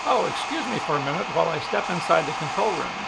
Oh, excuse me for a minute while I step inside the control room.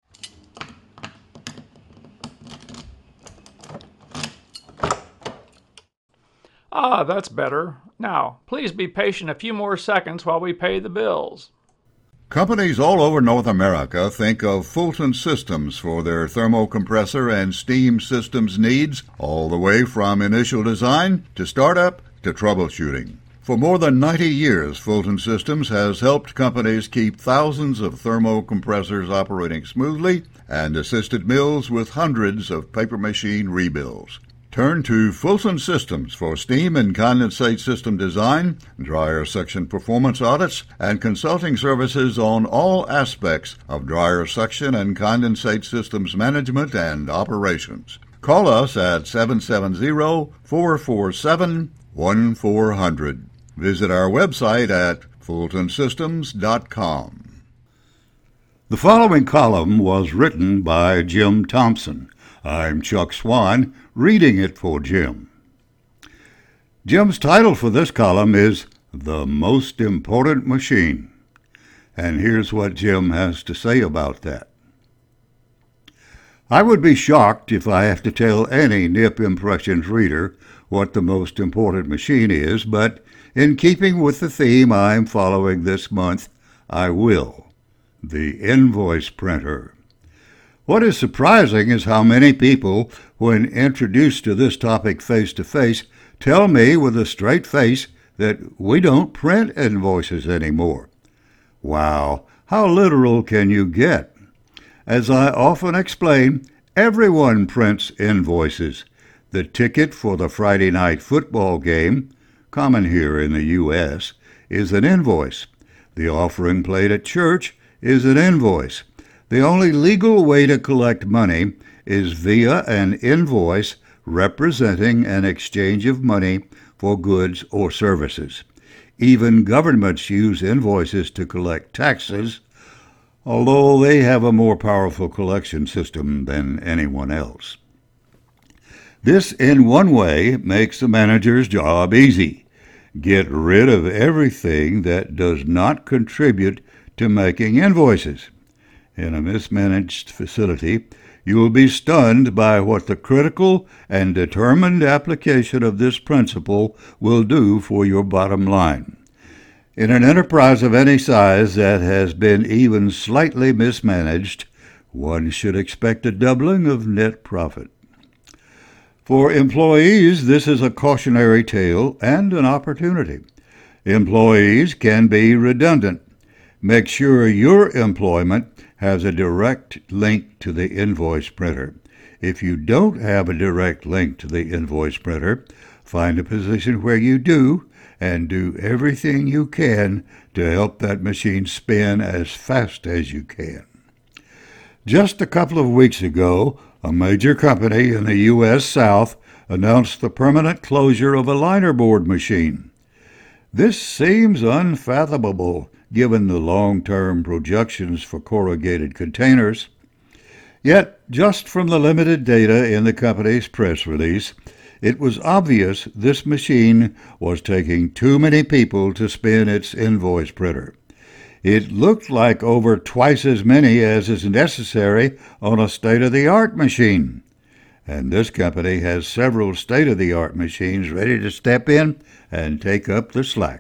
Ah, that's better. Now, please be patient a few more seconds while we pay the bills. Companies all over North America think of Fulton Systems for their thermocompressor and steam systems needs, all the way from initial design to startup to troubleshooting. For more than 90 years, Fulton Systems has helped companies keep thousands of thermocompressors operating smoothly and assisted mills with hundreds of paper machine rebuilds. Turn to Fulton Systems for steam and condensate system design, dryer section performance audits, and consulting services on all aspects of dryer section and condensate systems management and operations. Call us at 770-447-1400. Visit our website at fultonsystems.com. The following column was written by Jim Thompson. I'm Chuck Swan, reading it for Jim. Jim's title for this column is The Most Important Machine. And here's what Jim has to say about that. I would be shocked if I have to tell any Nip Impressions reader what the most important machine is, but in keeping with the theme I'm following this month, I will. The invoice printer. What is surprising is how many people, when introduced to this topic face-to-face, tell me with a straight face that we don't print invoices anymore. Wow, how literal can you get? As I often explain, everyone prints invoices. The ticket for the Friday night football game, common here in the U.S., is an invoice. The offering plate at church is an invoice. The only legal way to collect money is via an invoice representing an exchange of money for goods or services. Even governments use invoices to collect taxes, although they have a more powerful collection system than anyone else. This, in one way, makes the manager's job easy. Get rid of everything that does not contribute to making invoices. In a mismanaged facility, you will be stunned by what the critical and determined application of this principle will do for your bottom line. In an enterprise of any size that has been even slightly mismanaged, one should expect a doubling of net profit. For employees, this is a cautionary tale and an opportunity. Employees can be redundant. Make sure your employment has a direct link to the invoice printer. If you don't have a direct link to the invoice printer, find a position where you do and do everything you can to help that machine spin as fast as you can. Just a couple of weeks ago, a major company in the U.S. South announced the permanent closure of a linerboard machine. This seems unfathomable given the long-term projections for corrugated containers. Yet, just from the limited data in the company's press release, it was obvious this machine was taking too many people to spin its invoice printer. It looked like over twice as many as is necessary on a state-of-the-art machine. And this company has several state-of-the-art machines ready to step in and take up the slack.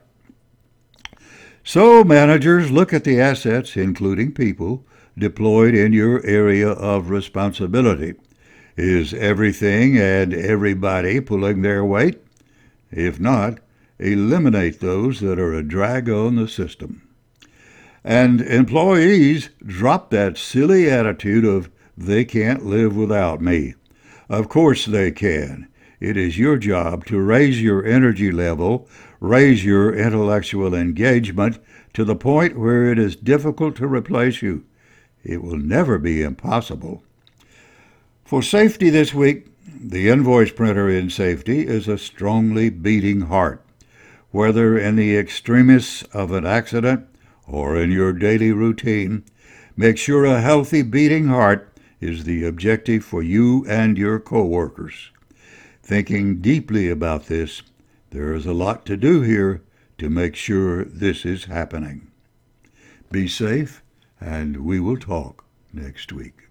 So managers, look at the assets, including people, deployed in your area of responsibility. Is everything and everybody pulling their weight? If not, eliminate those that are a drag on the system. And employees, drop that silly attitude of, they can't live without me. Of course they can. It is your job to raise your energy level, raise your intellectual engagement to the point where it is difficult to replace you. It will never be impossible. For safety this week, the invoice printer in safety is a strongly beating heart. Whether in the extremis of an accident or in your daily routine, make sure a healthy beating heart is the objective for you and your coworkers. Thinking deeply about this, there is a lot to do here to make sure this is happening. Be safe, and we will talk next week.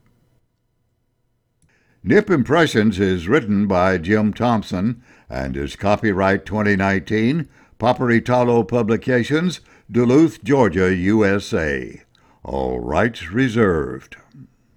Nip Impressions is written by Jim Thompson and is copyright 2019, Paperitalo Publications, Duluth, Georgia, USA. All rights reserved.